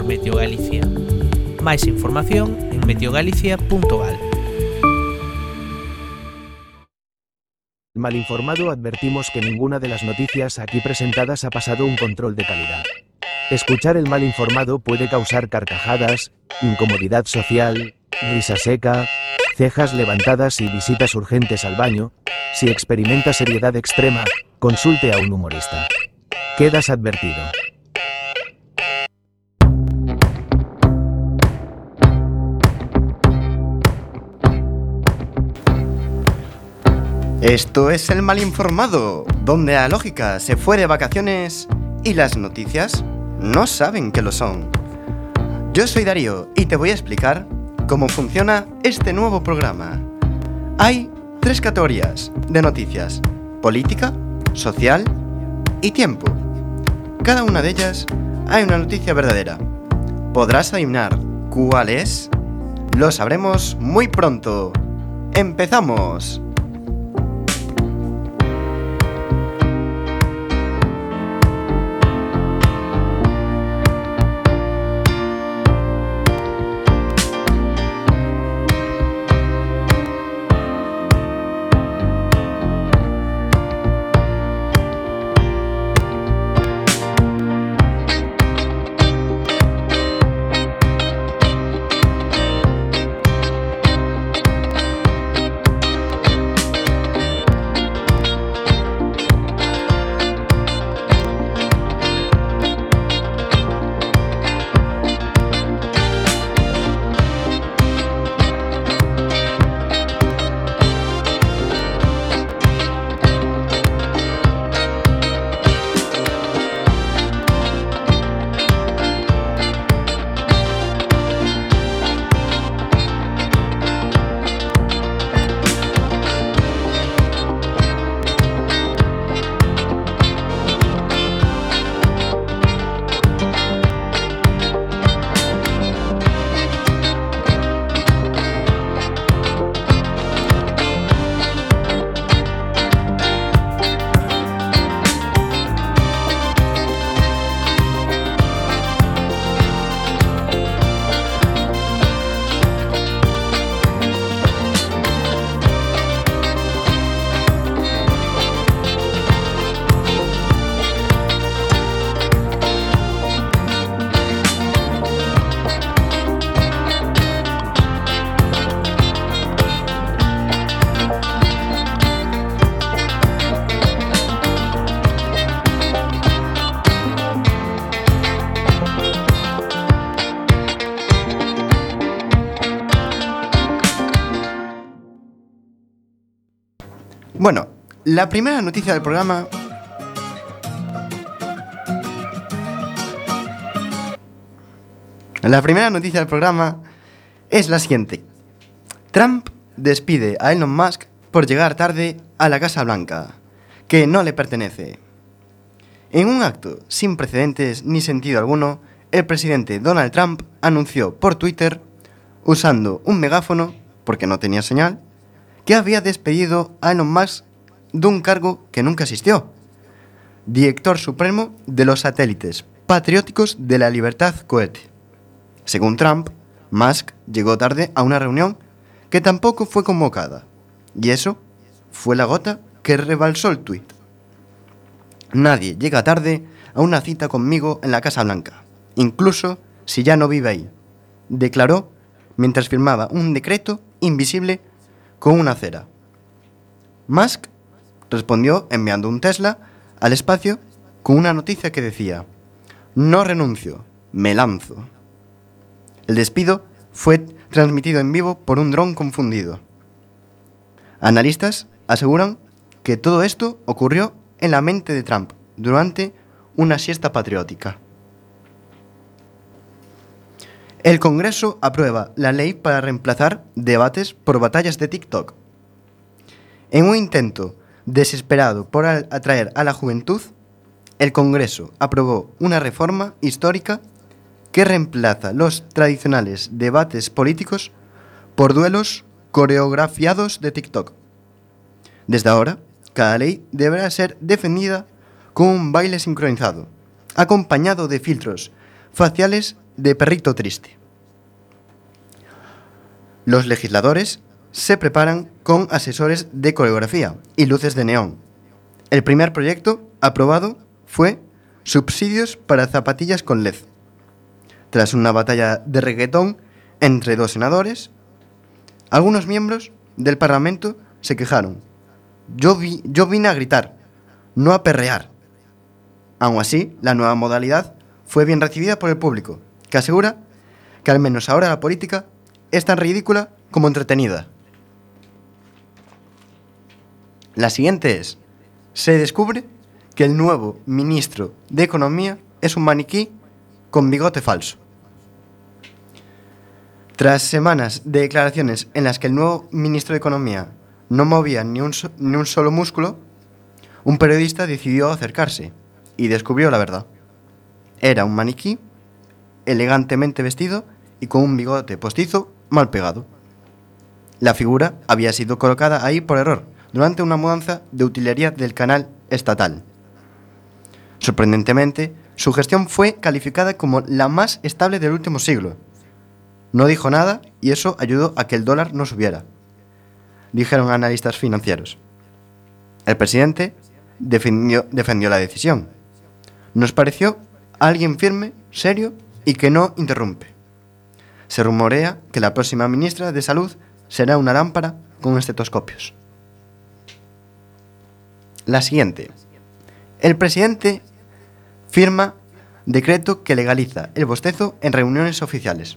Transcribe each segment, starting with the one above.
Meteo Galicia. Máis información en meteogalicia.gal. Mal informado, advertimos que ninguna de las noticias aquí presentadas ha pasado un control de calidad. Escuchar el mal informado puede causar carcajadas, incomodidad social, risa seca, cejas levantadas y visitas urgentes al baño. Si experimenta seriedad extrema, consulte a un humorista. Quedas advertido. Esto es El Mal Informado, donde la lógica se fue de vacaciones y las noticias no saben que lo son. Yo soy Darío y te voy a explicar cómo funciona este nuevo programa. Hay 3 categorías de noticias: política, social y tiempo. Cada una de ellas hay una noticia verdadera. ¿Podrás adivinar cuál es? Lo sabremos muy pronto. ¡Empezamos! Bueno, la primera noticia del programa es la siguiente. Trump despide a Elon Musk por llegar tarde a la Casa Blanca, que no le pertenece. En un acto sin precedentes ni sentido alguno, el presidente Donald Trump anunció por Twitter, usando un megáfono, porque no tenía señal, que había despedido a Elon Musk de un cargo que nunca existió: director supremo de los satélites patrióticos de la libertad cohete. Según Trump, Musk llegó tarde a una reunión que tampoco fue convocada, y eso fue la gota que rebalsó el tuit. Nadie llega tarde a una cita conmigo en la Casa Blanca, incluso si ya no vive ahí, declaró mientras firmaba un decreto invisible con una cera. Musk respondió enviando un Tesla al espacio con una noticia que decía: no renuncio, me lanzo. El despido fue transmitido en vivo por un dron confundido. Analistas aseguran que todo esto ocurrió en la mente de Trump durante una siesta patriótica. El Congreso aprueba la ley para reemplazar debates por batallas de TikTok. En un intento desesperado por atraer a la juventud, el Congreso aprobó una reforma histórica que reemplaza los tradicionales debates políticos por duelos coreografiados de TikTok. Desde ahora, cada ley deberá ser defendida con un baile sincronizado, acompañado de filtros faciales de perrito triste. Los legisladores se preparan con asesores de coreografía y luces de neón. El primer proyecto aprobado fue subsidios para zapatillas con LED. Tras una batalla de reggaetón entre dos senadores, algunos miembros del Parlamento se quejaron. Yo vine a gritar, no a perrear. Aun así, la nueva modalidad fue bien recibida por el público, que asegura que al menos ahora la política es tan ridícula como entretenida. La siguiente es: se descubre que el nuevo ministro de Economía es un maniquí con bigote falso. Tras semanas de declaraciones en las que el nuevo ministro de Economía no movía ni un solo músculo, un periodista decidió acercarse y descubrió la verdad. Era un maniquí elegantemente vestido y con un bigote postizo mal pegado. La figura había sido colocada ahí por error durante una mudanza de utilería del canal estatal. Sorprendentemente, su gestión fue calificada como la más estable del último siglo. No dijo nada y eso ayudó a que el dólar no subiera, dijeron analistas financieros. El presidente defendió la decisión. Nos pareció alguien firme, serio y que no interrumpe. Se rumorea que la próxima ministra de Salud será una lámpara con estetoscopios. La siguiente. El presidente firma decreto que legaliza el bostezo en reuniones oficiales.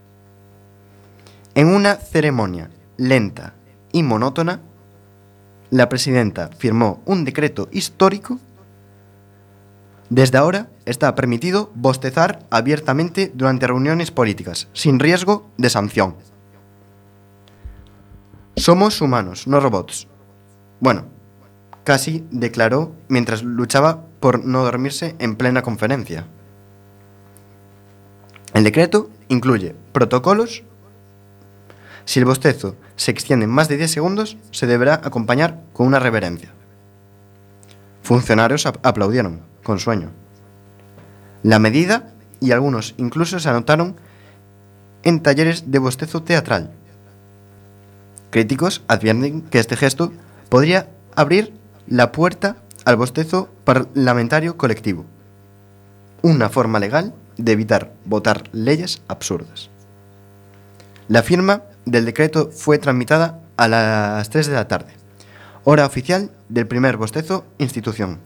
En una ceremonia lenta y monótona, la presidenta firmó un decreto histórico. Desde ahora está permitido bostezar abiertamente durante reuniones políticas, sin riesgo de sanción. Somos humanos, no robots. Bueno, casi declaró mientras luchaba por no dormirse en plena conferencia. El decreto incluye protocolos. Si el bostezo se extiende más de 10 segundos, se deberá acompañar con una reverencia. Funcionarios aplaudieron, con sueño. La medida, y algunos incluso se anotaron en talleres de bostezo teatral. Críticos advierten que este gesto podría abrir la puerta al bostezo parlamentario colectivo, una forma legal de evitar votar leyes absurdas. La firma del decreto fue tramitada a las 3 de la tarde, hora oficial del primer bostezo institución.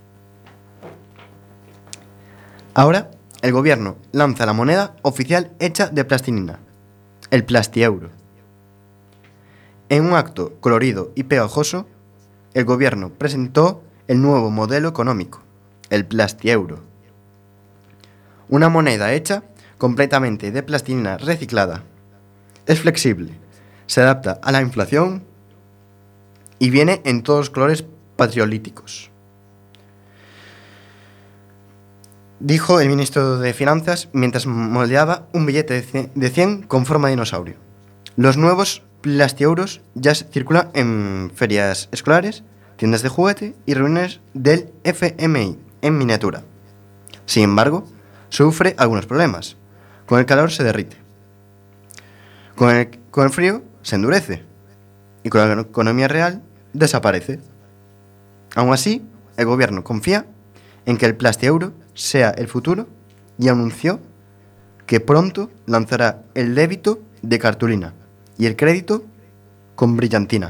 Ahora, el gobierno lanza la moneda oficial hecha de plastilina, el plastieuro. En un acto colorido y pegajoso, el gobierno presentó el nuevo modelo económico, el plastieuro. Una moneda hecha completamente de plastilina reciclada. Es flexible, se adapta a la inflación y viene en todos los colores patriolíticos, dijo el ministro de Finanzas mientras moldeaba un billete de 100 con forma de dinosaurio. Los nuevos plastieuros ya circulan en ferias escolares, tiendas de juguete y reuniones del FMI en miniatura. Sin embargo, sufre algunos problemas. Con el calor se derrite. Con el frío se endurece. Y con la economía real desaparece. Aún así, el gobierno confía en que el plastieuro sea el futuro y anunció que pronto lanzará el débito de cartulina y el crédito con brillantina.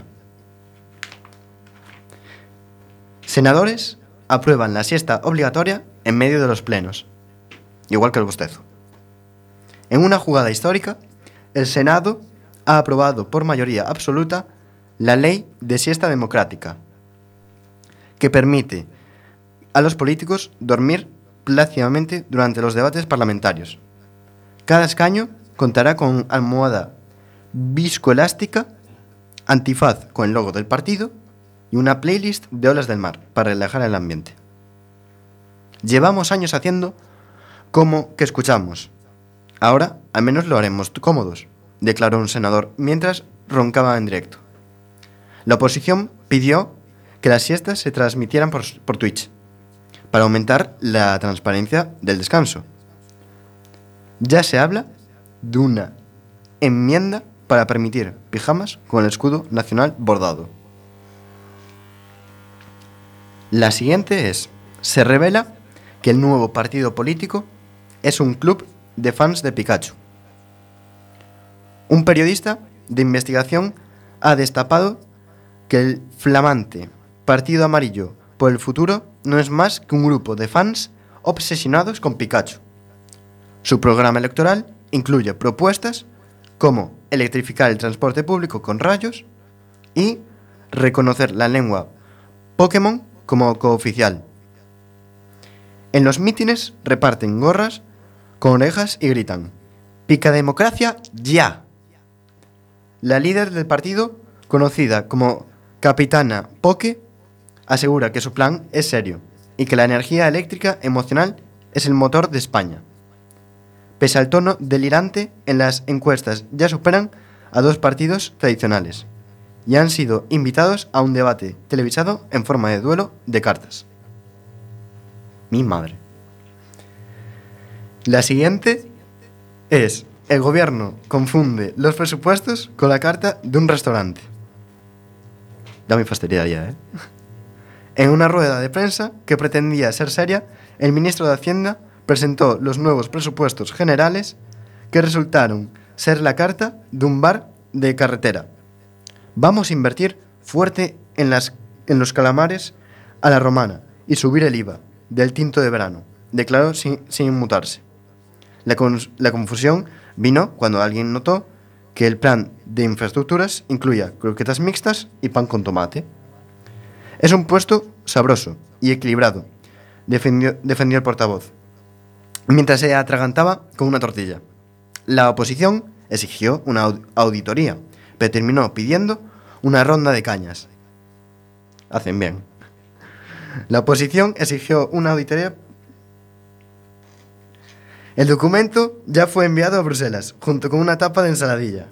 Senadores aprueban la siesta obligatoria en medio de los plenos, igual que el bostezo. En una jugada histórica, el Senado ha aprobado por mayoría absoluta la ley de siesta democrática, que permite a los políticos dormir plácidamente durante los debates parlamentarios. Cada escaño contará con almohada viscoelástica, antifaz con el logo del partido y una playlist de olas del mar para relajar el ambiente. Llevamos años haciendo como que escuchamos. Ahora al menos lo haremos cómodos, declaró un senador mientras roncaba en directo. La oposición pidió que las siestas se transmitieran por Twitch para aumentar la transparencia del descanso. Ya se habla de una enmienda para permitir pijamas con el escudo nacional bordado. La siguiente es: se revela que el nuevo partido político es un club de fans de Pikachu. Un periodista de investigación ha destapado que el flamante Partido Amarillo por el Futuro no es más que un grupo de fans obsesionados con Pikachu. Su programa electoral incluye propuestas como electrificar el transporte público con rayos y reconocer la lengua Pokémon como cooficial. En los mítines reparten gorras con orejas y gritan: ¡Pica democracia ya! La líder del partido, conocida como Capitana Poke, asegura que su plan es serio y que la energía eléctrica emocional es el motor de España. Pese al tono delirante, en las encuestas ya superan a dos partidos tradicionales y han sido invitados a un debate televisado en forma de duelo de cartas. Mi madre. La siguiente es: el gobierno confunde los presupuestos con la carta de un restaurante. Ya me fastidiaría, ¿eh? En una rueda de prensa que pretendía ser seria, el ministro de Hacienda presentó los nuevos presupuestos generales que resultaron ser la carta de un bar de carretera. Vamos a invertir fuerte en los calamares a la romana y subir el IVA del tinto de verano, declaró sin inmutarse. La confusión vino cuando alguien notó que el plan de infraestructuras incluía croquetas mixtas y pan con tomate. Es un puesto sabroso y equilibrado, defendió el portavoz, mientras se atragantaba con una tortilla. La oposición exigió una auditoría, pero terminó pidiendo una ronda de cañas. Hacen bien. La oposición exigió una auditoría. El documento ya fue enviado a Bruselas, junto con una tapa de ensaladilla.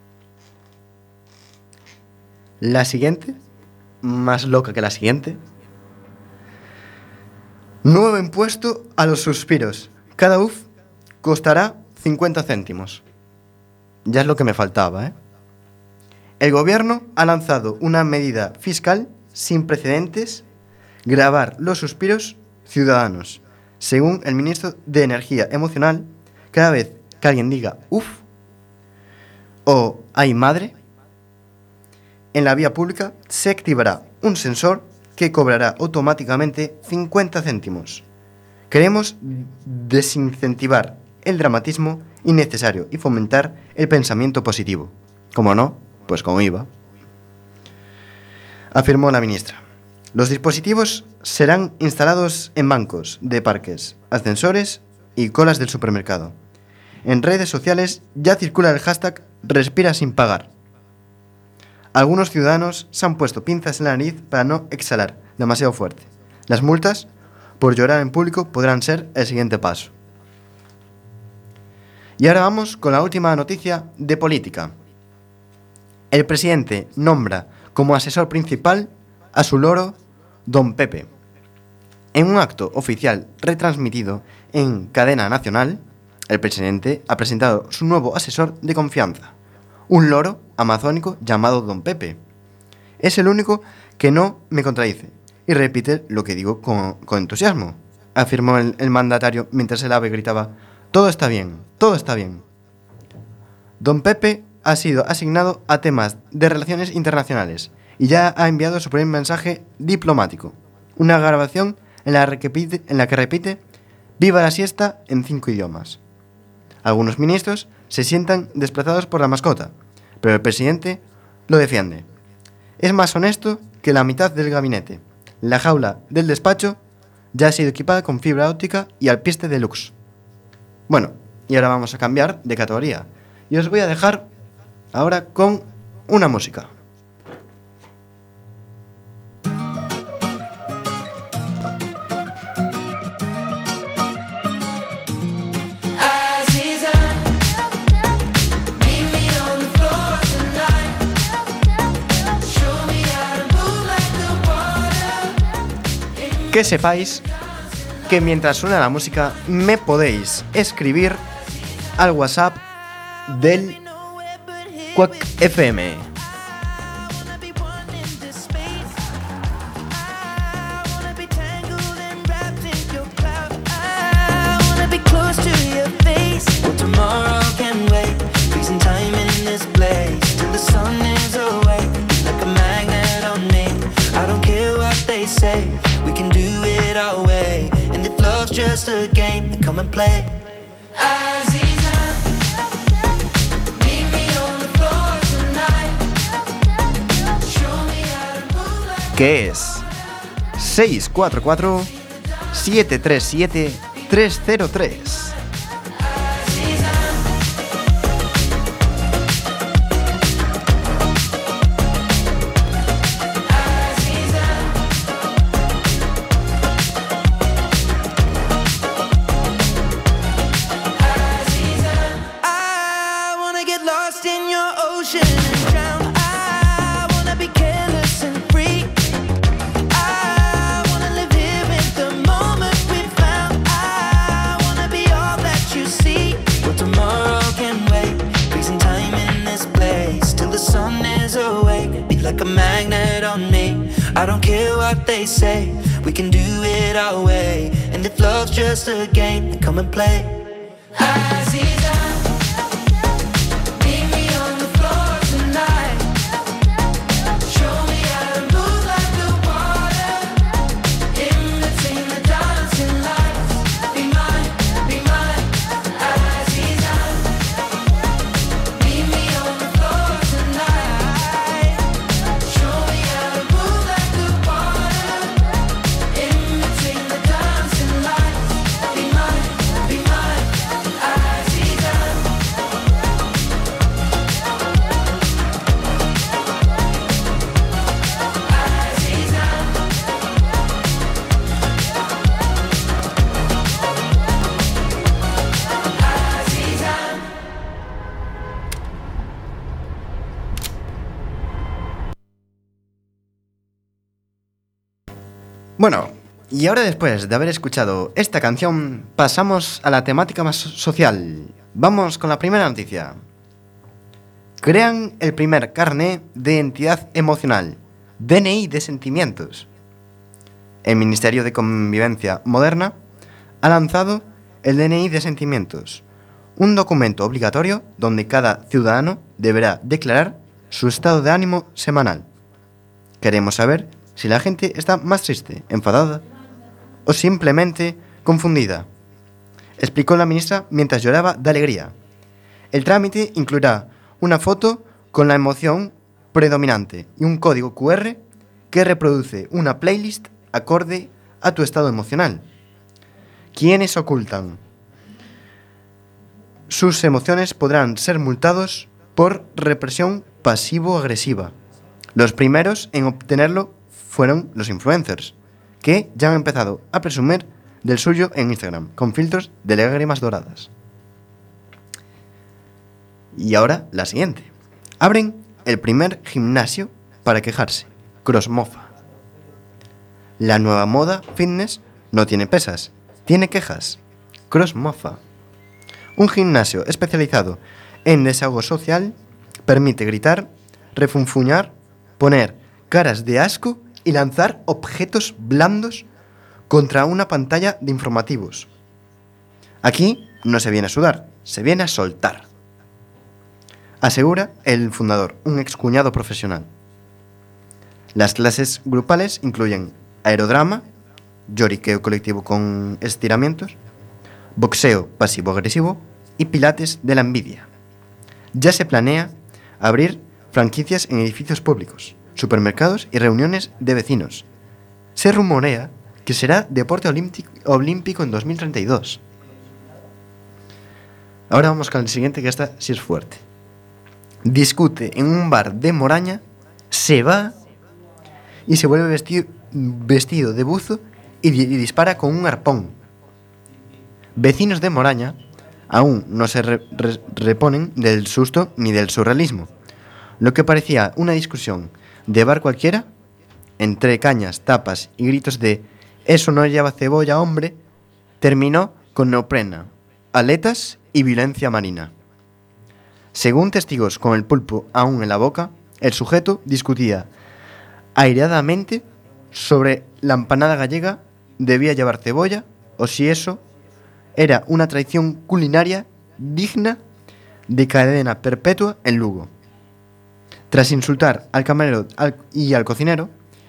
La siguiente, más loca que la siguiente. Nuevo impuesto a los suspiros. Cada UF costará 50 céntimos. Ya es lo que me faltaba, ¿eh? El gobierno ha lanzado una medida fiscal sin precedentes: gravar los suspiros ciudadanos. Según el ministro de Energía Emocional, cada vez que alguien diga "uf" o "ay madre", en la vía pública se activará un sensor que cobrará automáticamente 50 céntimos. Queremos desincentivar el dramatismo innecesario y fomentar el pensamiento positivo. ¿Cómo no? Pues con IVA. Afirmó la ministra. Los dispositivos serán instalados en bancos de parques, ascensores y colas del supermercado. En redes sociales ya circula el hashtag "respira sin pagar". Algunos ciudadanos se han puesto pinzas en la nariz para no exhalar demasiado fuerte. Las multas por llorar en público podrán ser el siguiente paso. Y ahora vamos con la última noticia de política. El presidente nombra como asesor principal a su loro, Don Pepe. En un acto oficial retransmitido en cadena nacional, el presidente ha presentado su nuevo asesor de confianza, un loro amazónico llamado Don Pepe. Es el único que no me contradice y repite lo que digo con entusiasmo, afirmó el mandatario mientras el ave gritaba: todo está bien, todo está bien. Don Pepe ha sido asignado a temas de relaciones internacionales y ya ha enviado su primer mensaje diplomático, una grabación en la que repite "viva la siesta" en 5 idiomas. Algunos ministros se sientan desplazados por la mascota, pero el presidente lo defiende. Es más honesto que la mitad del gabinete. La jaula del despacho ya ha sido equipada con fibra óptica y alpiste deluxe. Bueno, y ahora vamos a cambiar de categoría y os voy a dejar ahora con una música. Que sepáis que mientras suena la música me podéis escribir al WhatsApp del Quack FM. We can do it our way, and if love's just a game, then come and play. Aziza, meet me on the floor tonight. Show me how to move like. Que es 644-737-303. I don't care what they say, we can do it our way, and if love's just a game, then come and play. Aziza, meet me on the floor tonight. Show me how to move like the water, in between the dancing lights. Be mine, Aziza. Meet me on the floor tonight. Show me how to move like the water, in between the dancing lights. Be mine, Aziza. Bueno, y ahora después de haber escuchado esta canción, pasamos a la temática más social. Vamos con la primera noticia. Crean el primer carné de identidad emocional, DNI de sentimientos. El Ministerio de Convivencia Moderna ha lanzado el DNI de sentimientos, un documento obligatorio donde cada ciudadano deberá declarar su estado de ánimo semanal. Queremos saber si la gente está más triste, enfadada o simplemente confundida, explicó la ministra mientras lloraba de alegría. El trámite incluirá una foto con la emoción predominante y un código QR que reproduce una playlist acorde a tu estado emocional. Quienes ocultan sus emociones podrán ser multados por represión pasivo-agresiva. Los primeros en obtenerlo fueron los influencers, que ya han empezado a presumir del suyo en Instagram, con filtros de lágrimas doradas. Y ahora la siguiente. Abren el primer gimnasio para quejarse, CrossMofa. La nueva moda fitness no tiene pesas, tiene quejas, CrossMofa. Un gimnasio especializado en desahogo social permite gritar, refunfuñar, poner caras de asco y lanzar objetos blandos contra una pantalla de informativos. Aquí no se viene a sudar, se viene a soltar, asegura el fundador, un excuñado profesional. Las clases grupales incluyen aerodrama, lloriqueo colectivo con estiramientos, boxeo pasivo-agresivo y pilates de la envidia. Ya se planea abrir franquicias en edificios públicos, supermercados y reuniones de vecinos. Se rumorea que será deporte olímpico en 2032. Ahora vamos con el siguiente, que esta sí es fuerte. Discute en un bar de Moraña, se va y se vuelve vestido de buzo y dispara con un arpón. Vecinos de Moraña aún no se reponen del susto ni del surrealismo. Lo que parecía una discusión de bar cualquiera, entre cañas, tapas y gritos de «eso no lleva cebolla, hombre», terminó con neoprena, aletas y violencia marina. Según testigos con el pulpo aún en la boca, el sujeto discutía aireadamente sobre la empanada gallega debía llevar cebolla o si eso era una tradición culinaria digna de cadena perpetua en Lugo. Tras insultar al camarero y al cocinero,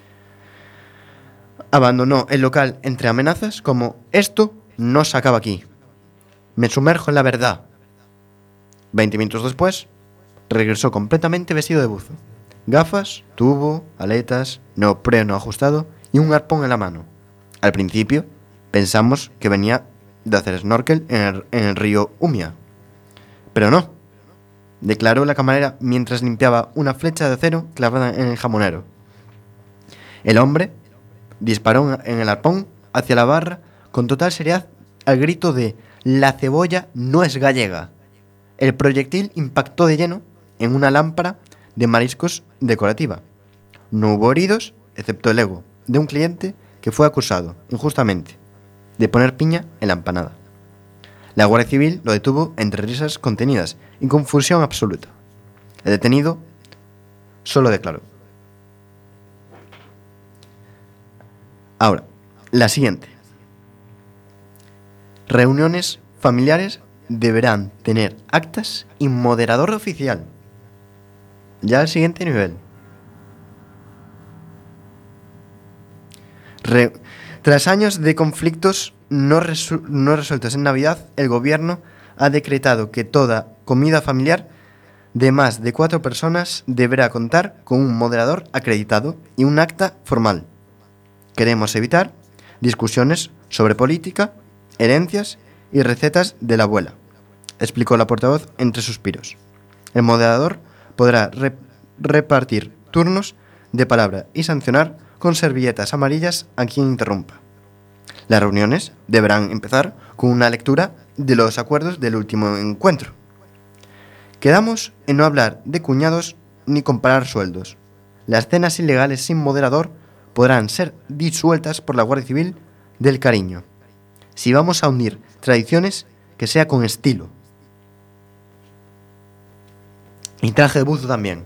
abandonó el local entre amenazas como «Esto no se acaba aquí. Me sumerjo en la verdad». 20 minutos después, regresó completamente vestido de buzo. Gafas, tubo, aletas, neopreno ajustado y un arpón en la mano. Al principio, pensamos que venía de hacer snorkel en el río Umia. Pero no, declaró la camarera mientras limpiaba una flecha de acero clavada en el jamonero. El hombre disparó en el arpón hacia la barra con total seriedad al grito de «La cebolla no es gallega». El proyectil impactó de lleno en una lámpara de mariscos decorativa. No hubo heridos, excepto el ego de un cliente que fue acusado, injustamente, de poner piña en la empanada. La Guardia Civil lo detuvo entre risas contenidas y confusión absoluta. El detenido solo declaró. Ahora, la siguiente. Reuniones familiares deberán tener actas y moderador oficial. Ya al siguiente nivel. Tras años de conflictos no resueltos en Navidad, el gobierno ha decretado que toda comida familiar de más de 4 personas deberá contar con un moderador acreditado y un acta formal. Queremos evitar discusiones sobre política, herencias y recetas de la abuela, explicó la portavoz entre suspiros. El moderador podrá repartir turnos de palabra y sancionar con servilletas amarillas a quien interrumpa. Las reuniones deberán empezar con una lectura de los acuerdos del último encuentro. Quedamos en no hablar de cuñados ni comparar sueldos. Las cenas ilegales sin moderador podrán ser disueltas por la Guardia Civil del cariño. Si vamos a unir tradiciones, que sea con estilo. Y traje de buzo también.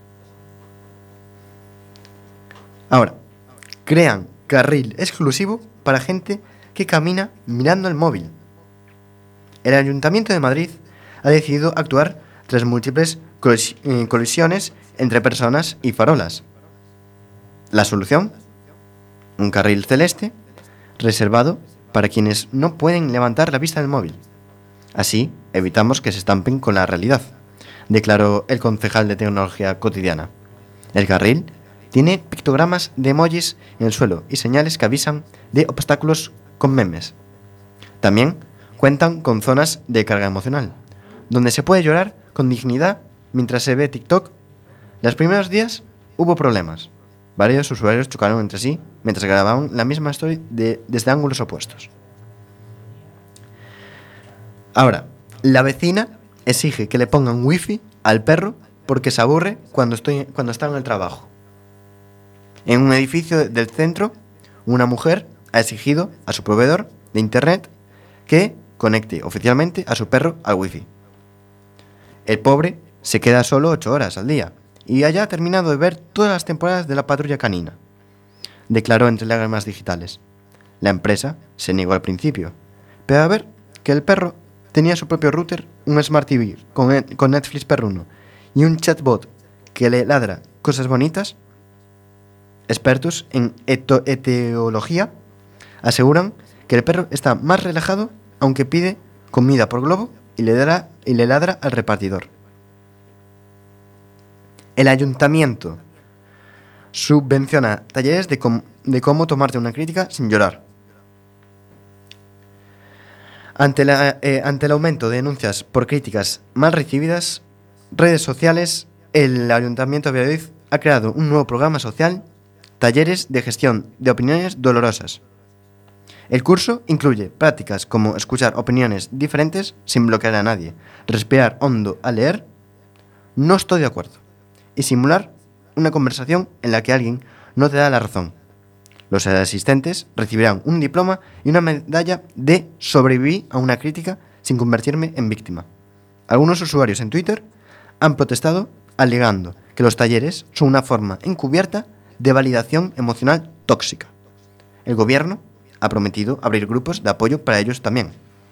Ahora, crean carril exclusivo para gente que camina mirando el móvil. El Ayuntamiento de Madrid ha decidido actuar tras múltiples colisiones entre personas y farolas. La solución: un carril celeste reservado para quienes no pueden levantar la vista del móvil. Así evitamos que se estampen con la realidad, declaró el concejal de Tecnología Cotidiana. El carril tiene pictogramas de emojis en el suelo y señales que avisan de obstáculos con memes. También cuentan con zonas de carga emocional, donde se puede llorar con dignidad mientras se ve TikTok. Los primeros días hubo problemas. Varios usuarios chocaron entre sí mientras grababan la misma story desde ángulos opuestos. Ahora, la vecina exige que le pongan wifi al perro porque se aburre cuando está en el trabajo. En un edificio del centro, una mujer ha exigido a su proveedor de internet que conecte oficialmente a su perro al wifi. El pobre se queda solo 8 horas al día y haya terminado de ver todas las temporadas de La Patrulla Canina, declaró entre lágrimas digitales. La empresa se negó al principio, pero a ver que el perro tenía su propio router, un Smart TV con Netflix perruno y un chatbot que le ladra cosas bonitas. Expertos en etiología aseguran que el perro está más relajado aunque pide comida por globo y le ladra al repartidor. El ayuntamiento subvenciona talleres de cómo tomarte una crítica sin llorar. Ante el aumento de denuncias por críticas mal recibidas, redes sociales, el Ayuntamiento de Valladolid ha creado un nuevo programa social, Talleres de Gestión de Opiniones Dolorosas. El curso incluye prácticas como escuchar opiniones diferentes sin bloquear a nadie, respirar hondo al leer, no estoy de acuerdo, y simular una conversación en la que alguien no te da la razón. Los asistentes recibirán un diploma y una medalla de sobreviví a una crítica sin convertirme en víctima. Algunos usuarios en Twitter han protestado alegando que los talleres son una forma encubierta de validación emocional tóxica. El gobierno ha prometido abrir grupos de apoyo para ellos también.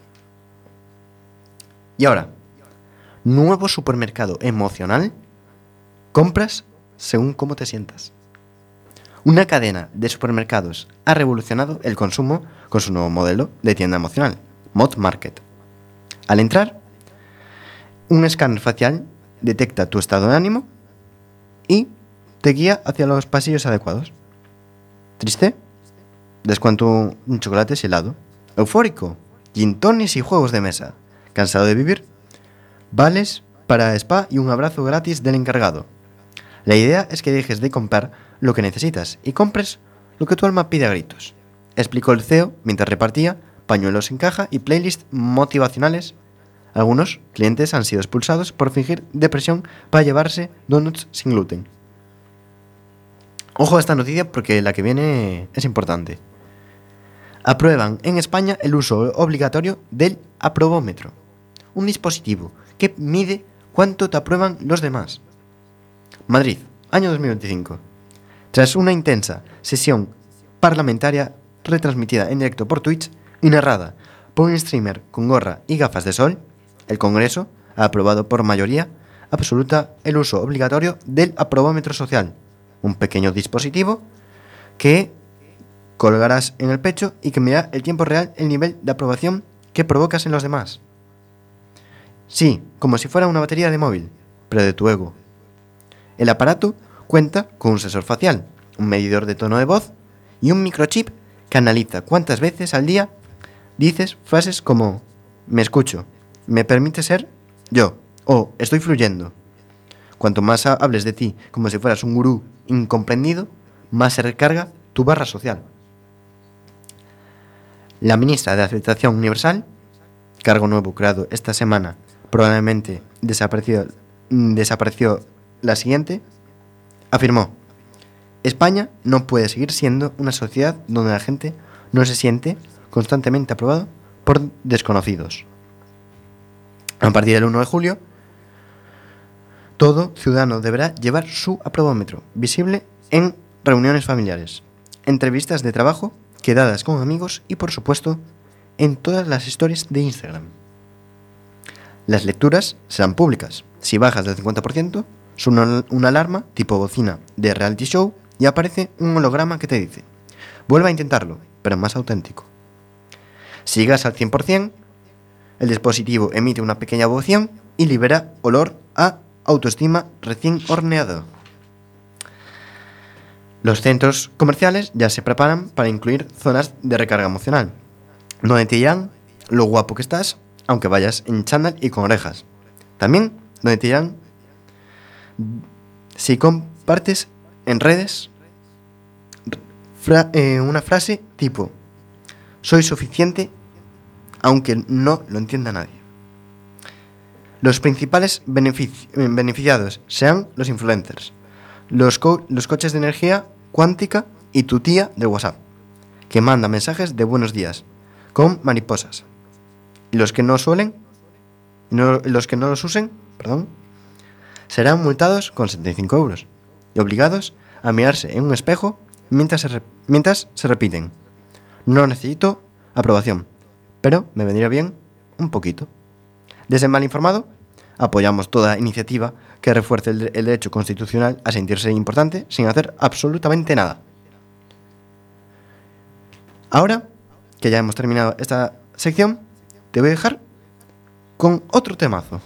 Y ahora, nuevo supermercado emocional, compras según cómo te sientas. Una cadena de supermercados ha revolucionado el consumo con su nuevo modelo de tienda emocional, Mod Market. Al entrar, un escáner facial detecta tu estado de ánimo y te guía hacia los pasillos adecuados. ¿Triste? Descuento un chocolate y helado. ¿Eufórico? Gin tonics y juegos de mesa. ¿Cansado de vivir? Vales para spa y un abrazo gratis del encargado. La idea es que dejes de comprar lo que necesitas y compres lo que tu alma pide a gritos, explicó el CEO mientras repartía pañuelos en caja y playlists motivacionales. Algunos clientes han sido expulsados por fingir depresión para llevarse donuts sin gluten. Ojo a esta noticia porque la que viene es importante. Aprueban en España el uso obligatorio del aprobómetro, un dispositivo que mide cuánto te aprueban los demás. Madrid, año 2025. Tras una intensa sesión parlamentaria retransmitida en directo por Twitch y narrada por un streamer con gorra y gafas de sol, el Congreso ha aprobado por mayoría absoluta el uso obligatorio del aprobómetro social, un pequeño dispositivo que colgarás en el pecho y que medirá en tiempo real el nivel de aprobación que provocas en los demás. Sí, como si fuera una batería de móvil, pero de tu ego. El aparato cuenta con un sensor facial, un medidor de tono de voz y un microchip que analiza cuántas veces al día dices frases como «me escucho», «me permite ser yo» o «estoy fluyendo». Cuanto más hables de ti como si fueras un gurú incomprendido, más se recarga tu barra social. La ministra de Aceptación Universal, cargo nuevo creado esta semana, probablemente desapareció la siguiente, afirmó: España no puede seguir siendo una sociedad donde la gente no se siente constantemente aprobado por desconocidos. A partir del 1 de julio, todo ciudadano deberá llevar su aprobómetro visible en reuniones familiares, entrevistas de trabajo, quedadas con amigos y, por supuesto, en todas las stories de Instagram. Las lecturas serán públicas. Si bajas del 50%, suena una alarma tipo bocina de reality show y aparece un holograma que te dice: vuelve a intentarlo, pero más auténtico. Si llegas al 100%, el dispositivo emite una pequeña ovación y libera olor a autoestima recién horneado. Los centros comerciales ya se preparan para incluir zonas de recarga emocional, donde te dirán lo guapo que estás, aunque vayas en chándal y con orejas. También donde te dirán si compartes en redes una frase tipo «soy suficiente aunque no lo entienda nadie». Los principales beneficiados serán los influencers, los coches de energía cuántica y tu tía de WhatsApp, que manda mensajes de buenos días con mariposas. Y los que no los usen, serán multados con 75 euros y obligados a mirarse en un espejo mientras se repiten: no necesito aprobación, pero me vendría bien un poquito. Desde Mal Informado apoyamos toda iniciativa que refuerce el derecho constitucional a sentirse importante sin hacer absolutamente nada. Ahora que ya hemos terminado esta sección, te voy a dejar con otro temazo.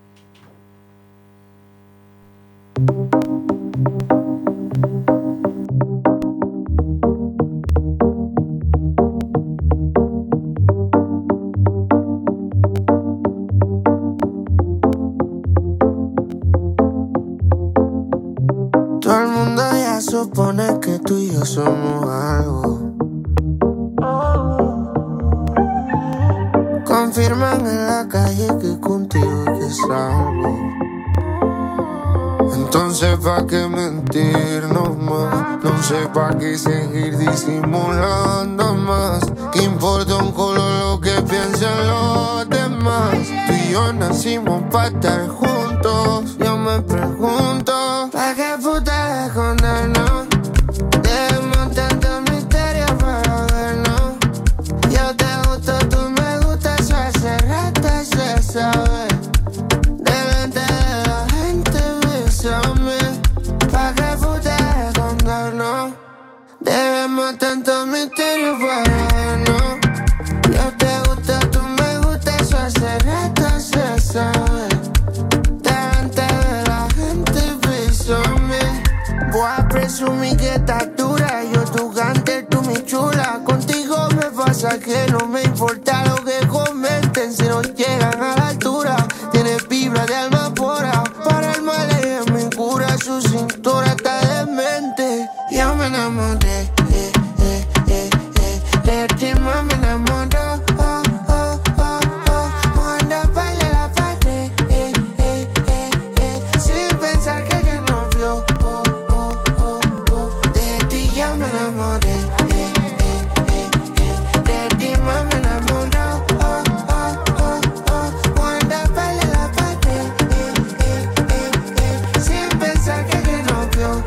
Todo el mundo ya supone que tú y yo somos algo. Confirman en la calle que contigo es que salgo. Entonces pa' qué mentirnos más, no sé pa' qué seguir disimulando más. ¿Qué importa un color lo que piensen los demás? más. Tú y yo nacimos para estar juntos. Yo me pregunto, ¿para qué puta escondernos? Tenemos tanto misterio para vernos. Yo te gusto, tú me gustas, eso hace rato se sabe. Delante de la gente bésame. ¿Pa' qué puta escondernos? Debemos tanto misterio para vernos. Yo te gusto, tú me gustas, eso hace rato se sabe. Delante de la gente bésame. Voy a presumir que estás dura. Yo tu gante, tú mi chula. Contigo me pasa que no me importa lo que comenten. Si no llegan a la altura, tienes vibra de alma pura. Para el mal ella es mi cura. Su cintura está demente. Yo me enamoré, de ti más me enamoró. Cuando baila la pared, sin pensar que ella no vio. De ti ya me enamoré, de ti más me enamoró. Cuando baila la pared, sin pensar que ella no vio.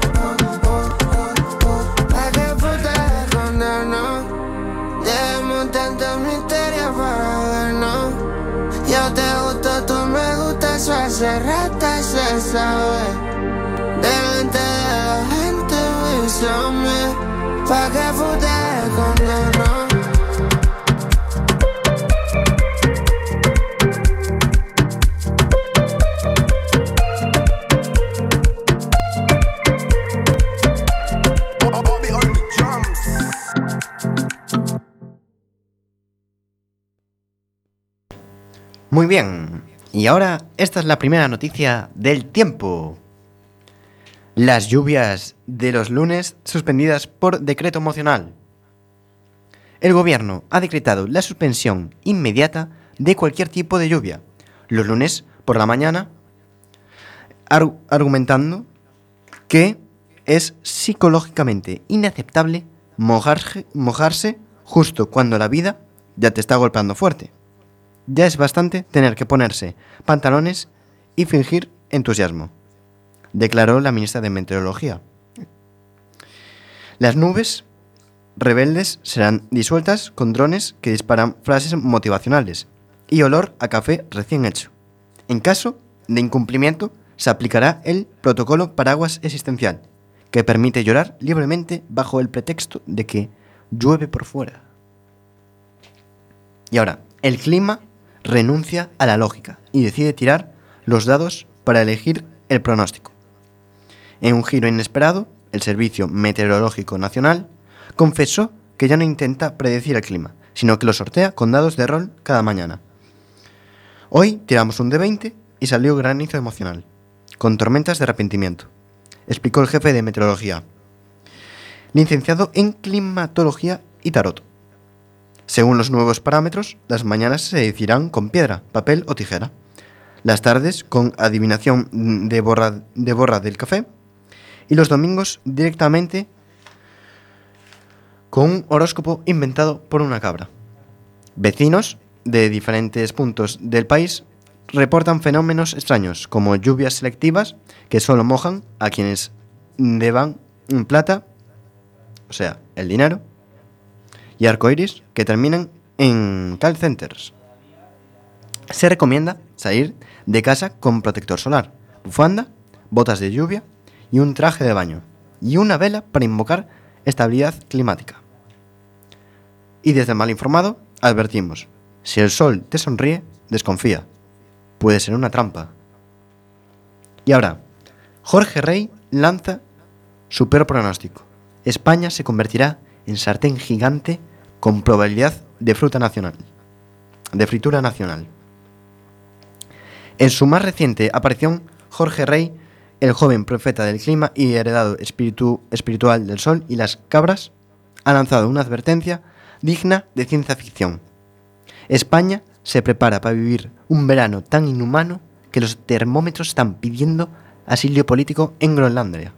¿Pa' qué puta escondernos? Debemos tanto misterio para vernos. Yo te gusto, tú me gustas, eso hace rato se sabe. Delante de la gente bésame. ¿Pa' qué puta escondernos? Muy bien, y ahora esta es la primera noticia del tiempo. Las lluvias de los lunes suspendidas por decreto mocional. El gobierno ha decretado la suspensión inmediata de cualquier tipo de lluvia los lunes por la mañana, argumentando que es psicológicamente inaceptable mojarse justo cuando la vida ya te está golpeando fuerte. Ya es bastante tener que ponerse pantalones y fingir entusiasmo, declaró la ministra de Meteorología. Las nubes rebeldes serán disueltas con drones que disparan frases motivacionales y olor a café recién hecho. En caso de incumplimiento, se aplicará el protocolo paraguas existencial, que permite llorar libremente bajo el pretexto de que llueve por fuera. Y ahora, el clima renuncia a la lógica y decide tirar los dados para elegir el pronóstico. En un giro inesperado, el Servicio Meteorológico Nacional confesó que ya no intenta predecir el clima, sino que lo sortea con dados de rol cada mañana. Hoy tiramos un D20 y salió granizo emocional, con tormentas de arrepentimiento, explicó el jefe de meteorología, licenciado en climatología y tarot. Según los nuevos parámetros, las mañanas se decidirán con piedra, papel o tijera, las tardes con adivinación de borra del café y los domingos directamente con un horóscopo inventado por una cabra. Vecinos de diferentes puntos del país reportan fenómenos extraños como lluvias selectivas que solo mojan a quienes deban plata, o sea, el dinero, y arcoíris que terminan en call centers. Se recomienda salir de casa con protector solar, bufanda, botas de lluvia y un traje de baño, y una vela para invocar estabilidad climática. Y desde Mal Informado advertimos, si el sol te sonríe, desconfía, puede ser una trampa. Y ahora, Jorge Rey lanza su peor pronóstico. España se convertirá en sartén gigante con probabilidad de fritura nacional. En su más reciente aparición, Jorge Rey, el joven profeta del clima y heredado espiritual del sol y las cabras, ha lanzado una advertencia digna de ciencia ficción. España se prepara para vivir un verano tan inhumano que los termómetros están pidiendo asilo político en Groenlandia.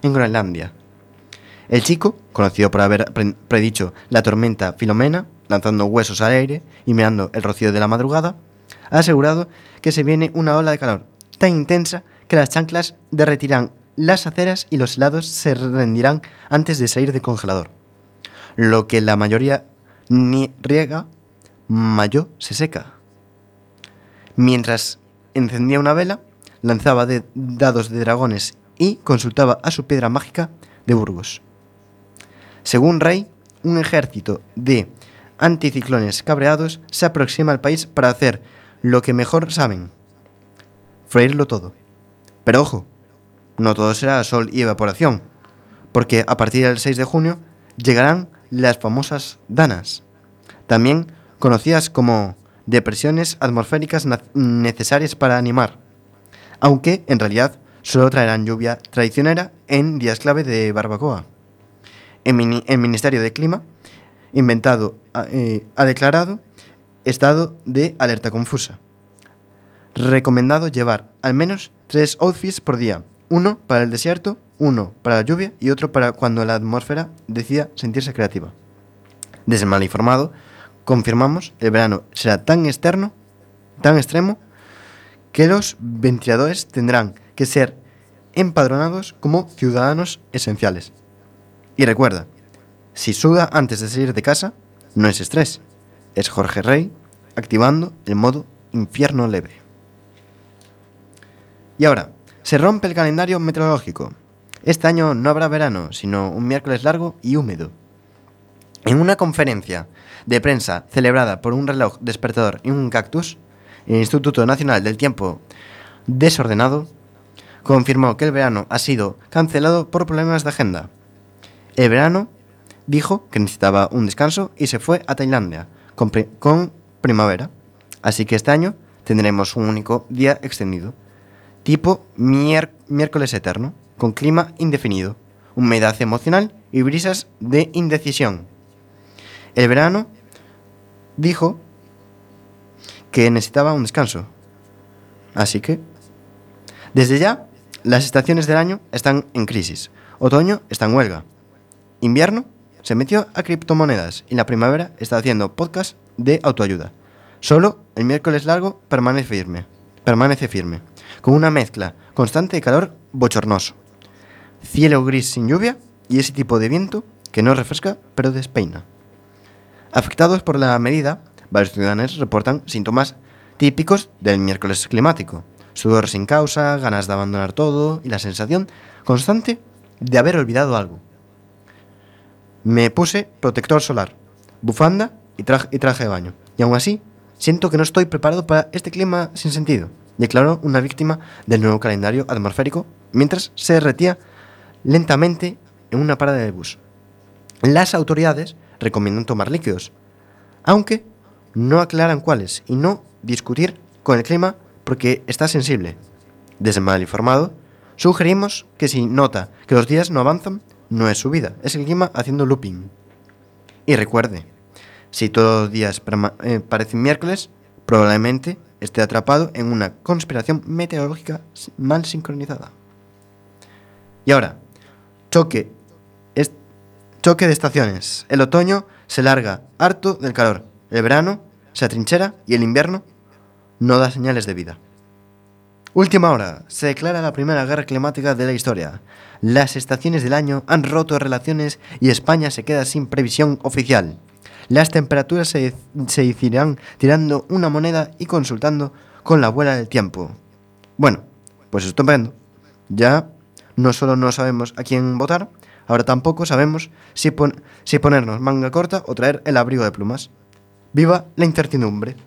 El chico, conocido por haber predicho la tormenta Filomena, lanzando huesos al aire y meando el rocío de la madrugada, ha asegurado que se viene una ola de calor tan intensa que las chanclas derretirán las aceras y los helados se rendirán antes de salir del congelador. Lo que la mayoría ni riega, mayo se seca. Mientras encendía una vela, lanzaba dados de dragones y consultaba a su piedra mágica de Burgos. Según Rey, un ejército de anticiclones cabreados se aproxima al país para hacer lo que mejor saben: freírlo todo. Pero ojo, no todo será sol y evaporación, porque a partir del 6 de junio llegarán las famosas danas, también conocidas como depresiones atmosféricas necesarias para animar, aunque en realidad solo traerán lluvia traicionera en días clave de barbacoa. El Ministerio de Clima ha declarado estado de alerta confusa. Recomendado llevar al menos 3 outfits por día: uno para el desierto, uno para la lluvia y otro para cuando la atmósfera decida sentirse creativa. Desde el Mal Informado confirmamos: el verano será tan extremo, que los ventiladores tendrán que ser empadronados como ciudadanos esenciales. Y recuerda, si suda antes de salir de casa, no es estrés, es Jorge Rey activando el modo infierno leve. Y ahora, se rompe el calendario meteorológico. Este año no habrá verano, sino un miércoles largo y húmedo. En una conferencia de prensa celebrada por un reloj despertador y un cactus, el Instituto Nacional del Tiempo Desordenado confirmó que el verano ha sido cancelado por problemas de agenda. El verano dijo que necesitaba un descanso y se fue a Tailandia con primavera. Así que este año tendremos un único día extendido, tipo miércoles eterno, con clima indefinido, humedad emocional y brisas de indecisión. El verano dijo que necesitaba un descanso. Así que, desde ya, las estaciones del año están en crisis. Otoño está en huelga. Invierno se metió a criptomonedas y la primavera está haciendo podcast de autoayuda. Solo el miércoles largo permanece firme, con una mezcla constante de calor bochornoso, cielo gris sin lluvia y ese tipo de viento que no refresca pero despeina. Afectados por la medida, varios ciudadanos reportan síntomas típicos del miércoles climático: sudor sin causa, ganas de abandonar todo y la sensación constante de haber olvidado algo. Me puse protector solar, bufanda y traje de baño, y aún así siento que no estoy preparado para este clima sin sentido, declaró una víctima del nuevo calendario atmosférico mientras se derretía lentamente en una parada de bus. Las autoridades recomiendan tomar líquidos, aunque no aclaran cuáles, y no discutir con el clima porque está sensible. Desde Mal Informado sugerimos que si nota que los días no avanzan, no es su vida, es el clima haciendo looping. Y recuerde, si todos los días parecen miércoles, probablemente esté atrapado en una conspiración meteorológica mal sincronizada. Y ahora, choque de estaciones. El otoño se larga harto del calor, el verano se atrinchera y el invierno no da señales de vida. Última hora, se declara la primera guerra climática de la historia. Las estaciones del año han roto relaciones y España se queda sin previsión oficial. Las temperaturas se decidirán tirando una moneda y consultando con la abuela del tiempo. Bueno, pues estupendo. Ya no solo no sabemos a quién votar, ahora tampoco sabemos si ponernos manga corta o traer el abrigo de plumas. ¡Viva la incertidumbre!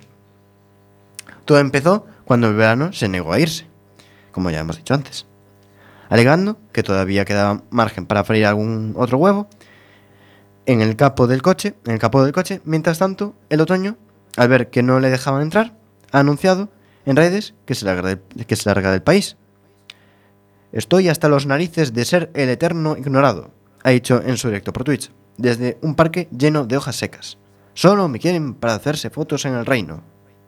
Todo empezó cuando el verano se negó a irse, como ya hemos dicho antes, alegando que todavía quedaba margen para freír algún otro huevo en el capó del coche. Mientras tanto, el otoño, al ver que no le dejaban entrar, ha anunciado en redes que se larga del país. Estoy hasta los narices de ser el eterno ignorado, ha dicho en su directo por Twitch, desde un parque lleno de hojas secas. Solo me quieren para hacerse fotos en el reino.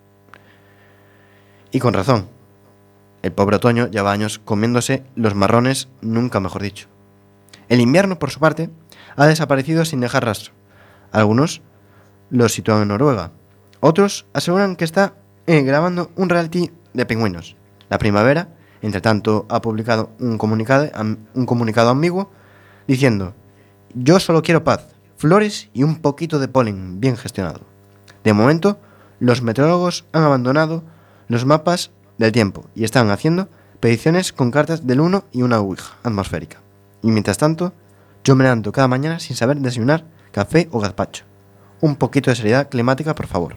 Y con razón. El pobre otoño lleva años comiéndose los marrones, nunca mejor dicho. El invierno, por su parte, ha desaparecido sin dejar rastro. Algunos lo sitúan en Noruega. Otros aseguran que está grabando un reality de pingüinos. La primavera, entre tanto, ha publicado un comunicado ambiguo diciendo: yo solo quiero paz, flores y un poquito de polen bien gestionado. De momento, los meteorólogos han abandonado los mapas del tiempo y están haciendo predicciones con cartas del 1 y una ouija atmosférica. Y mientras tanto, yo me levanto cada mañana sin saber desayunar café o gazpacho. Un poquito de seriedad climática, por favor.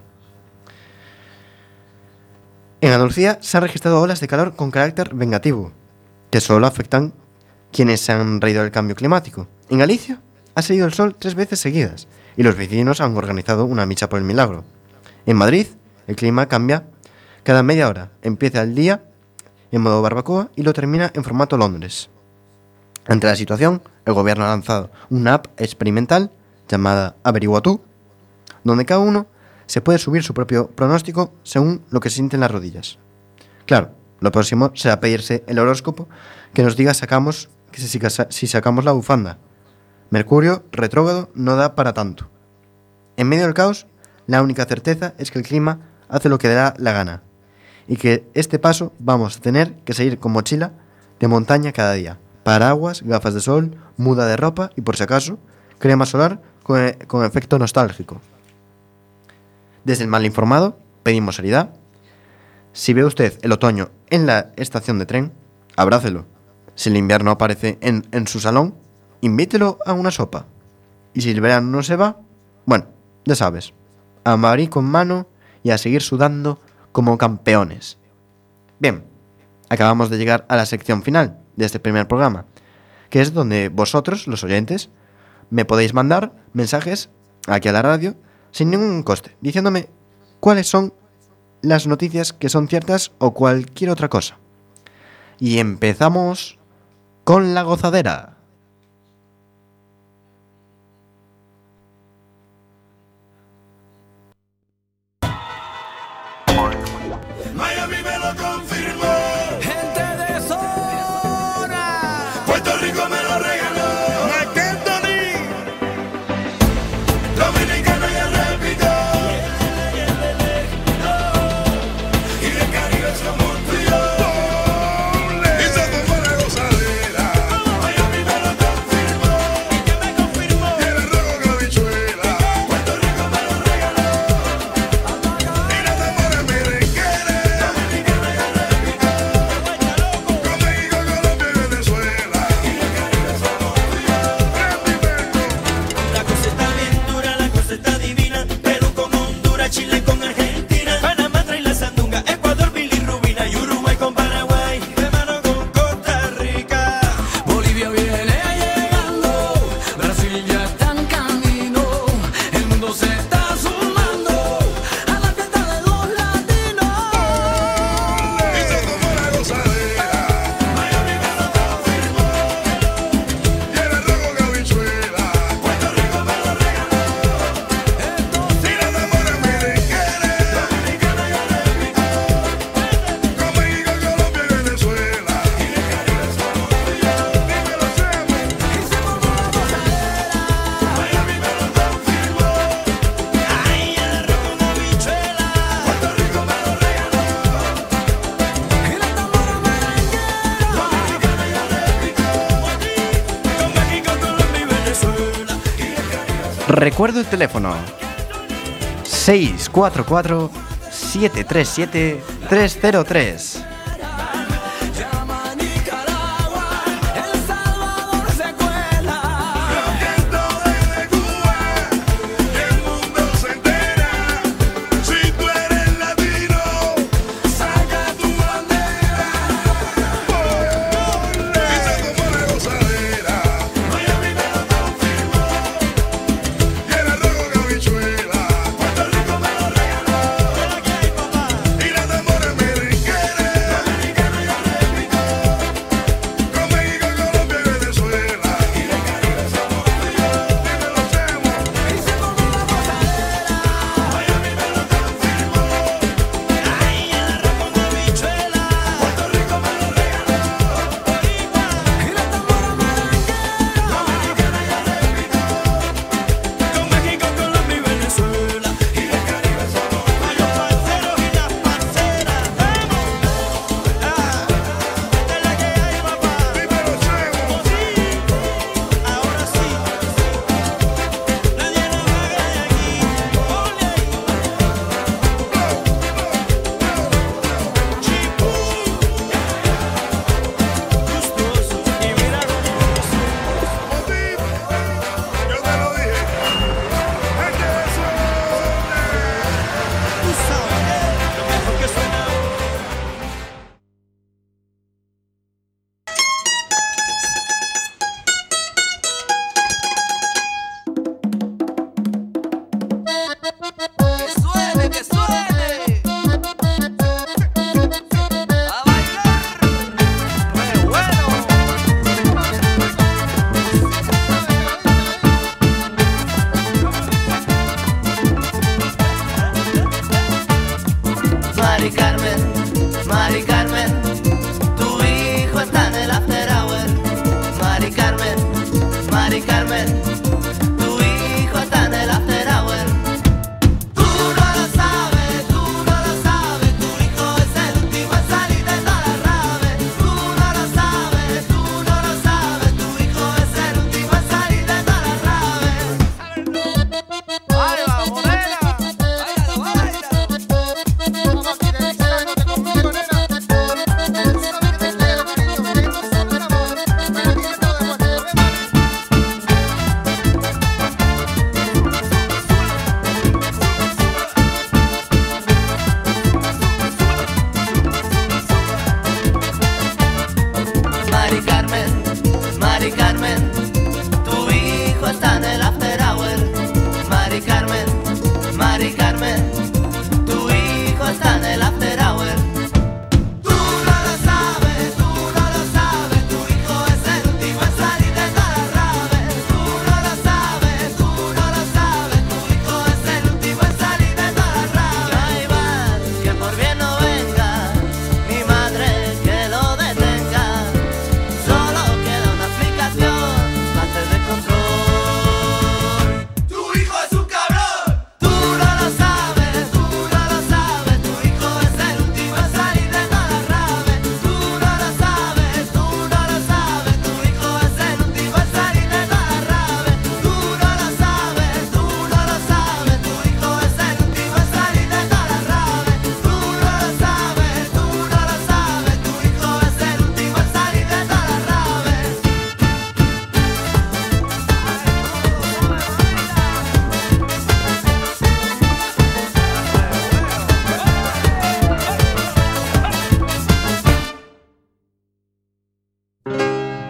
En Andalucía se han registrado olas de calor con carácter vengativo, que solo afectan quienes se han reído del cambio climático. En Galicia ha salido el sol 3 veces seguidas y los vecinos han organizado una misa por el milagro. En Madrid, el clima cambia cada media hora. Empieza el día en modo barbacoa y lo termina en formato Londres. Ante la situación, el gobierno ha lanzado una app experimental llamada Averigua Tú, donde cada uno se puede subir su propio pronóstico según lo que se siente en las rodillas. Claro, lo próximo será pedirse el horóscopo que nos diga si sacamos la bufanda. Mercurio retrógrado no da para tanto. En medio del caos, la única certeza es que el clima hace lo que le da la gana y que este paso vamos a tener que seguir con mochila de montaña cada día, paraguas, gafas de sol, muda de ropa y, por si acaso, crema solar con efecto nostálgico. Desde el mal informado pedimos seriedad. Si ve usted el otoño en la estación de tren, abrácelo. Si el invierno aparece en su salón, invítelo a una sopa. Y si el verano no se va, bueno, ya sabes, a abanico en mano y a seguir sudando como campeones. Bien, acabamos de llegar a la sección final de este primer programa, que es donde vosotros, los oyentes, me podéis mandar mensajes aquí a la radio sin ningún coste, diciéndome cuáles son las noticias que son ciertas o cualquier otra cosa. Y empezamos con la gozadera. Miami me lo confirmó. Gente de zona. Puerto Rico me lo regaló. Marc Anthony. Dominicano ya repitió. Y del Caribe somos tú y yo. Y se tomó la gozadera. Miami me lo confirmó. ¿Y qué me confirmó? Y el arroz con habichuela. Puerto Rico me lo regaló. Y las tamboras merengueras. Dominicano ya repitió. Con México, Colombia y Venezuela. Y del Caribe somos tú y yo. La cosa está bien dura, la cosa está divina. Perú con Honduras, Chile con Argentina, Panamá trae la sandunga, Ecuador, bilirrubina y Uruguay con Paraguay, de mano con Costa Rica. Bolivia viene llegando, Brasil ya está en camino, el mundo se está sumando a la fiesta de los latinos. Y se tomó la gozadera. Miami me lo confirmó. Y el arroz con habichuela. Puerto Rico me lo regaló. Y las tamboras merengueras. Dominicano ya repitió. Con México, Colombia y Venezuela. Y del Caribe somos tú y yo. Dímelo, Sammy. Miami me lo confirmó. Ay, el arroz con habichuela. Puerto Rico me lo regaló. Y la tambora merenguera. Dominicano ya repitió. Con México, Colombia y Venezuela. Recuerdo el teléfono 644 737 303. Llama a Nicaragua, El Salvador se cuela. Canto desde Cuba, y el mundo se entera. Si tú eres latino, saca tu bandera. Y se tomó la gozadera. Miami me lo confirmó. Y el arroz con habichuela. Puerto Rico me lo regaló. Y las tamboras merengueras.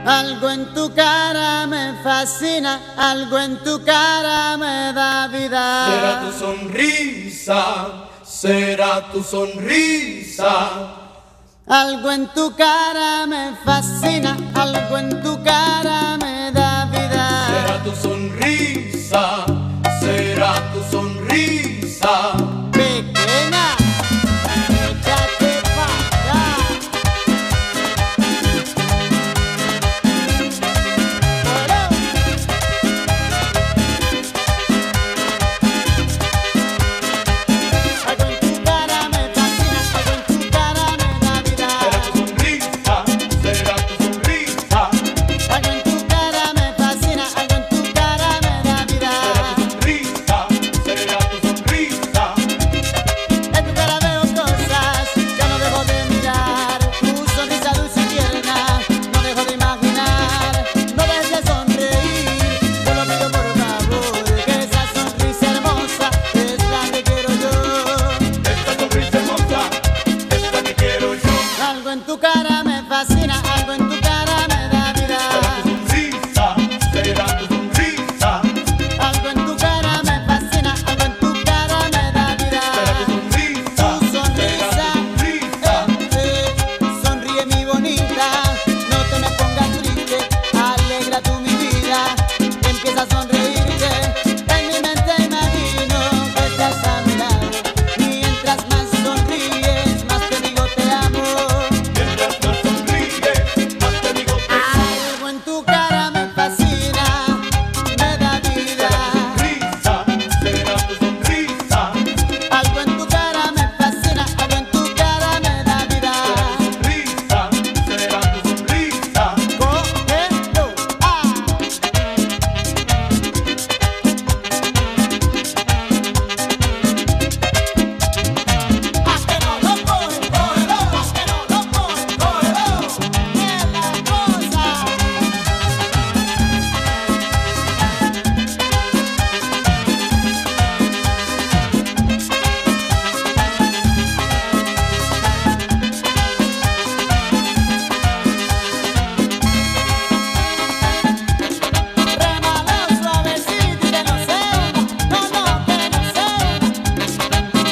Algo en tu cara me fascina, algo en tu cara me da vida. Será tu sonrisa, será tu sonrisa. Algo en tu cara me fascina, algo en tu cara me da vida. Será tu sonrisa, será tu sonrisa. Pequeña, échate pa' acá. Algo en tu cara me fascina, algo en tu cara me da vida. Será tu sonrisa, será tu sonrisa. Algo en tu cara me fascina, algo en tu cara me da vida. Será tu sonrisa, será tu sonrisa. En tu cara veo cosas que no dejo de mirar. Tu sonrisa dulce y tierna, no dejo de imaginar. No dejes de sonreír, te lo pido por favor. Que esa sonrisa hermosa es la que quiero yo. Esta sonrisa hermosa es la que quiero yo. Algo en tu cara me fascina, algo en tu cara me da vida. Sonrisa, será tu sonrisa. Algo en tu cara me fascina, algo en tu cara me da vida. Sonrisa, Tu sonrisa, sonríe mi bonita, no te me pongas triste, alegra tú mi vida, empieza a sonreírte, en mi mente imagino que estás a mi lado, mientras más sonríes, más te digo te amo. Mientras más sonríes, más te digo que Algo en tu cara me fascina, me da vida. sonrisa, será tu sonrisa. Algo en tu cara me fascina, algo en tu cara me da vida. Sonrisa, será tu sonrisa. Cógelo, haz que no lo coge, cógelo, haz que no lo coge, cógelo. Es la cosa. Remalao suavecito y que no se hunda, no, no, que no se hunda.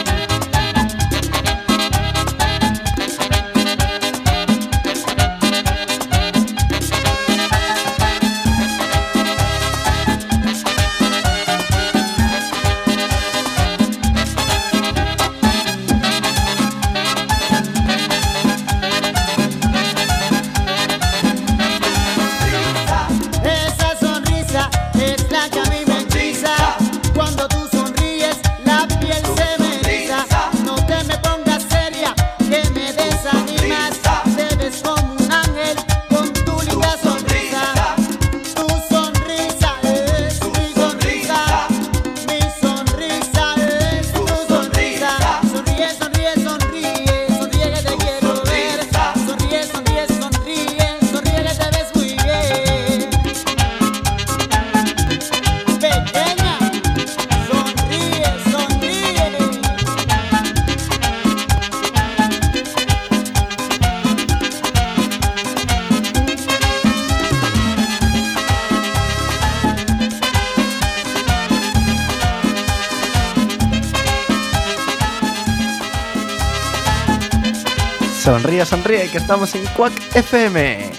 Esa sonrisa es la que a mí me hechiza. Cuando tú sonríes, la piel se me eriza. No te me pongas seria, que me desanimas. Te ves como un ángel con tu linda sonrisa. Tu sonrisa es mi sonrisa. Mi sonrisa es tu sonrisa. Sonríe, sonríe, sonríe. Sonríe que te quiero ver. Sonríe, sonríe, sonríe. Sonríe que te ves muy bien. Pequeña, sonríe, sonríe. Sonríe, sonríe, que estamos en Quack FM.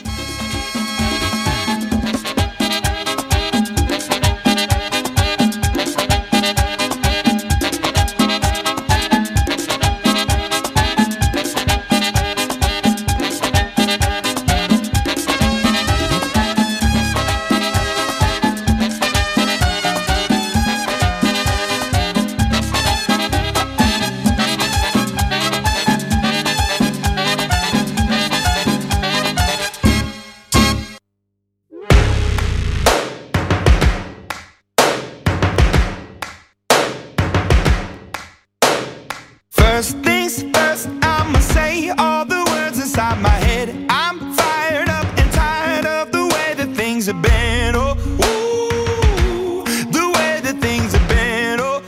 First things first, I'ma say all the words inside my head. I'm fired up and tired of the way that things have been. Oh, ooh, the way that things have been. Oh,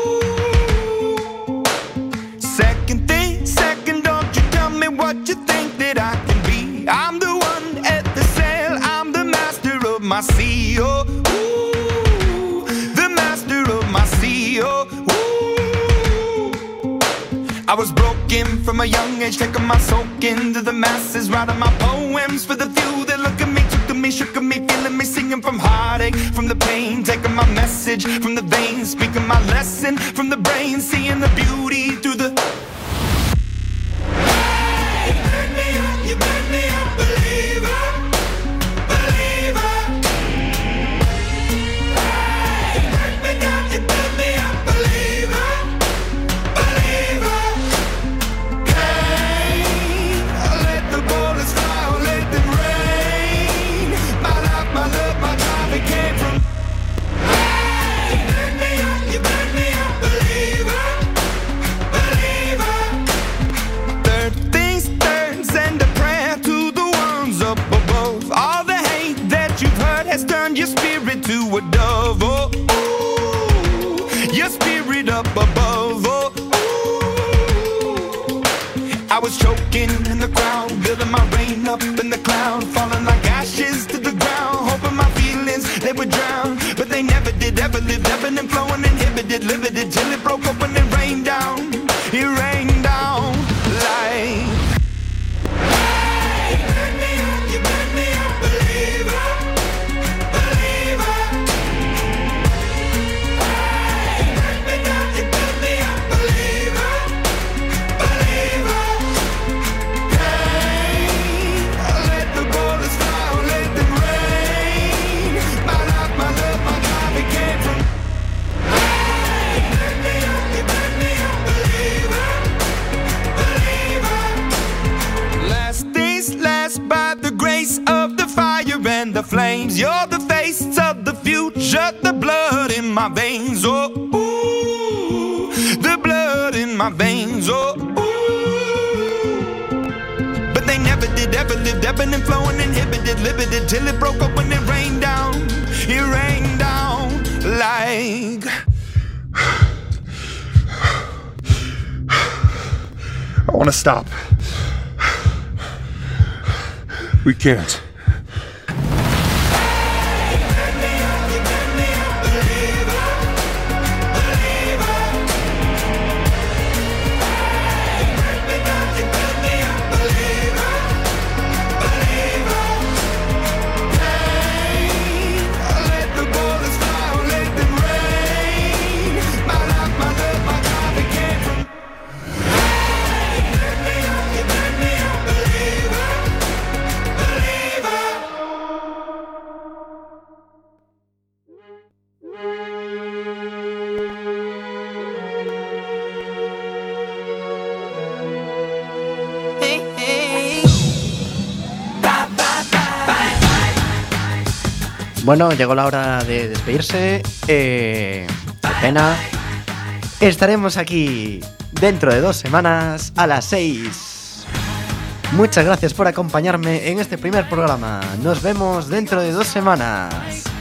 ooh. Second thing, second, don't you tell me what you think that I can be. I'm the one at the sail. my sea, oh, ooh, the master of my sea, oh, ooh. I was broken from a young age, taking my soak into the masses, writing my poems for the few that look at me, took to me, shook at me, feeling me, singing from heartache, from the pain, taking my message from the veins, speaking my lesson from the brain, seeing the beauty through the. You made me a believer, believer. You break me down, you build me a believer, believer. Hey, I let the bullets fly, I let them rain. My life, my love, my drive, it came from. You made me a believer, believer. Third things turns and up above. All the hate that you've heard has turned your spirit to a dove. Oh, ooh, your spirit up above. Oh, ooh. I was choking in the crowd, building my rain up in the cloud, falling like ashes to the ground, hoping my feelings they would drown, but they never did. Ever lived, ebbing and flowing, inhibited, limited, till it broke up and it rained down. It rained down like. And the flames, you're the face of the future, the blood in my veins, oh, ooh, the blood in my veins, oh, ooh. But they never did, ever lived, ebbing and flowing, inhibited, limited, till it broke up when it rained down like. I want to stop. We can't. Bueno, llegó la hora de despedirse. Qué pena. Estaremos aquí dentro de 2 semanas a las 6. Muchas gracias por acompañarme en este primer programa. Nos vemos dentro de 2 semanas.